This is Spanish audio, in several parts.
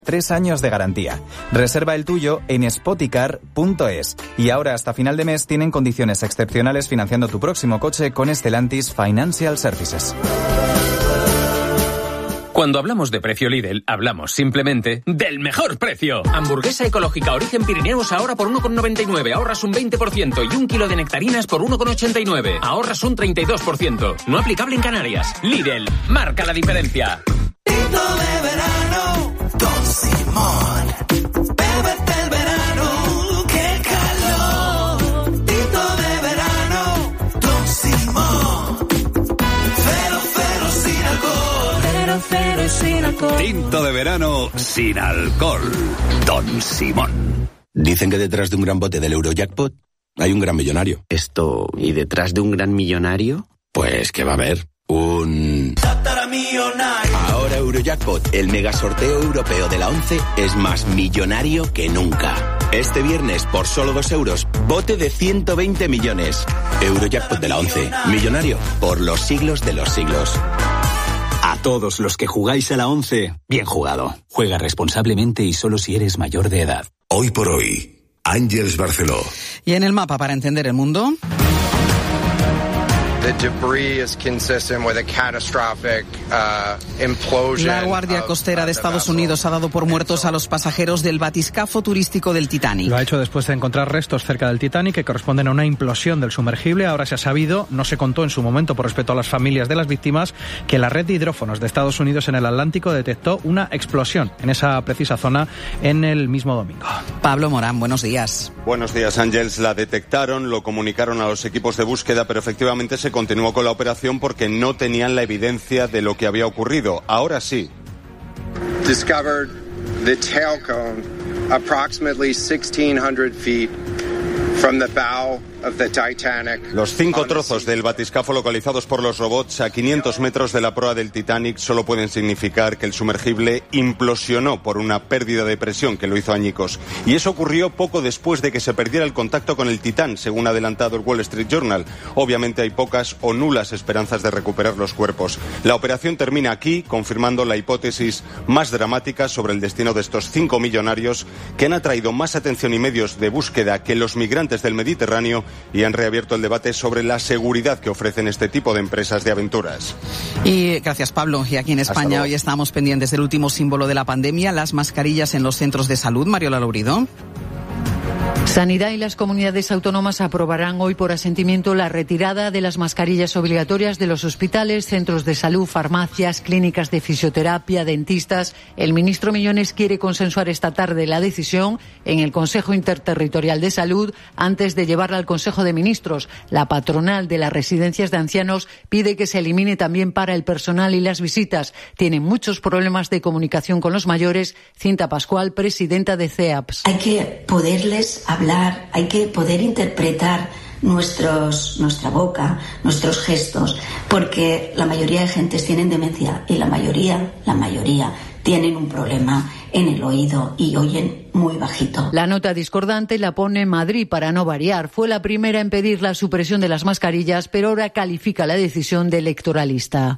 3 años de garantía. Reserva el tuyo en spoticar.es. Y ahora hasta final de mes tienen condiciones excepcionales financiando tu próximo coche con Stellantis Financial Services. Cuando hablamos de precio Lidl, hablamos simplemente del mejor precio. Hamburguesa ecológica Origen Pirineos ahora por 1,99, ahorras un 20%, y 1 kilo de nectarinas por 1,89, ahorras un 32%. No aplicable en Canarias. Lidl, marca la diferencia. Tinto de verano, Don Simón. Bébete el verano, qué calor. Tinto de verano, Don Simón. Cero sin alcohol. Cero sin alcohol. Tinto de verano sin alcohol. Don Simón. Dicen que detrás de un gran bote del Eurojackpot hay un gran millonario. ¿Y detrás de un gran millonario? Pues que va a haber un... millonario. Ahora Eurojackpot, el mega sorteo europeo de la 11, es más millonario que nunca. Este viernes, por solo 2 euros, bote de 120 millones. Eurojackpot de la 11, millonario por los siglos de los siglos. A todos los que jugáis a la 11, bien jugado. Juega responsablemente y solo si eres mayor de edad. Hoy por hoy, Ángeles Barceló. Y en el mapa para entender el mundo... La Guardia Costera de Estados Unidos ha dado por muertos a los pasajeros del batiscafo turístico del Titanic. Lo ha hecho después de encontrar restos cerca del Titanic que corresponden a una implosión del sumergible. Ahora se ha sabido, no se contó en su momento por respeto a las familias de las víctimas, que la red de hidrófonos de Estados Unidos en el Atlántico detectó una explosión en esa precisa zona en el mismo domingo. Pablo Morán, buenos días. Buenos días, Ángeles. La detectaron, lo comunicaron a los equipos de búsqueda, pero efectivamente se continuó con la operación porque no tenían la evidencia de lo que había ocurrido. Ahora sí. Discovered the tail cone approximately 1,600 feet from the bow of the Titanic. Los 5 trozos del batiscafo localizados por los robots a 500 metros de la proa del Titanic solo pueden significar que el sumergible implosionó por una pérdida de presión que lo hizo añicos. Y eso ocurrió poco después de que se perdiera el contacto con el Titán, según ha adelantado el Wall Street Journal. Obviamente hay pocas o nulas esperanzas de recuperar los cuerpos. La operación termina aquí, confirmando la hipótesis más dramática sobre el destino de estos 5 millonarios que han atraído más atención y medios de búsqueda que los migrantes del Mediterráneo y han reabierto el debate sobre la seguridad que ofrecen este tipo de empresas de aventuras. Y gracias, Pablo. Y aquí en España hoy estamos pendientes del último símbolo de la pandemia, las mascarillas en los centros de salud. Mariola Lourido. Sanidad y las comunidades autónomas aprobarán hoy por asentimiento la retirada de las mascarillas obligatorias de los hospitales, centros de salud, farmacias, clínicas de fisioterapia, dentistas. El ministro Millones quiere consensuar esta tarde la decisión en el Consejo Interterritorial de Salud antes de llevarla al Consejo de Ministros. La patronal de las residencias de ancianos pide que se elimine también para el personal y las visitas. Tienen muchos problemas de comunicación con los mayores. Cinta Pascual, presidenta de CEAPS. Hay que poderles hablar, hay que poder interpretar nuestra boca, nuestros gestos, porque la mayoría de gentes tienen demencia y la mayoría tienen un problema en el oído y oyen muy bajito. La nota discordante la pone Madrid para no variar. Fue la primera en pedir la supresión de las mascarillas, pero ahora califica la decisión de electoralista.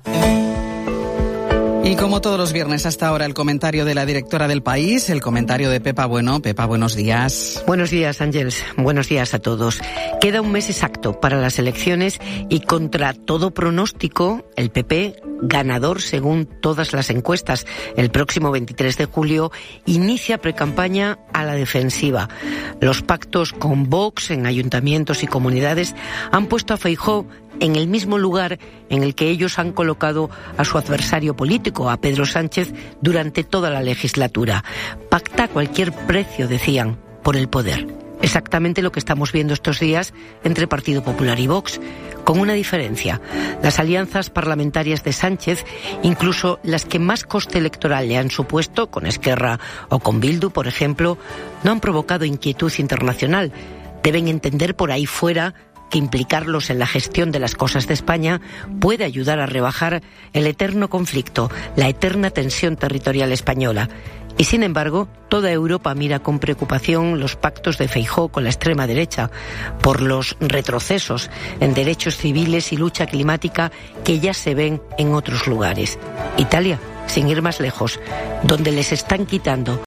Y como todos los viernes hasta ahora, el comentario de la directora del País, el comentario de Pepa Bueno. Pepa, buenos días. Buenos días, Ángeles. Buenos días a todos. Queda un mes exacto para las elecciones y contra todo pronóstico, el PP, ganador según todas las encuestas, el próximo 23 de julio, inicia precampaña a la defensiva. Los pactos con Vox en ayuntamientos y comunidades han puesto a Feijóo en el mismo lugar en el que ellos han colocado a su adversario político, a Pedro Sánchez, durante toda la legislatura. Pacta a cualquier precio, decían, por el poder. Exactamente lo que estamos viendo estos días entre Partido Popular y Vox, con una diferencia. Las alianzas parlamentarias de Sánchez, incluso las que más coste electoral le han supuesto, con Esquerra o con Bildu, por ejemplo, no han provocado inquietud internacional. Deben entender por ahí fuera que implicarlos en la gestión de las cosas de España puede ayudar a rebajar el eterno conflicto, la eterna tensión territorial española. Y sin embargo, toda Europa mira con preocupación los pactos de Feijóo con la extrema derecha por los retrocesos en derechos civiles y lucha climática que ya se ven en otros lugares. Italia sin ir más lejos, donde les están quitando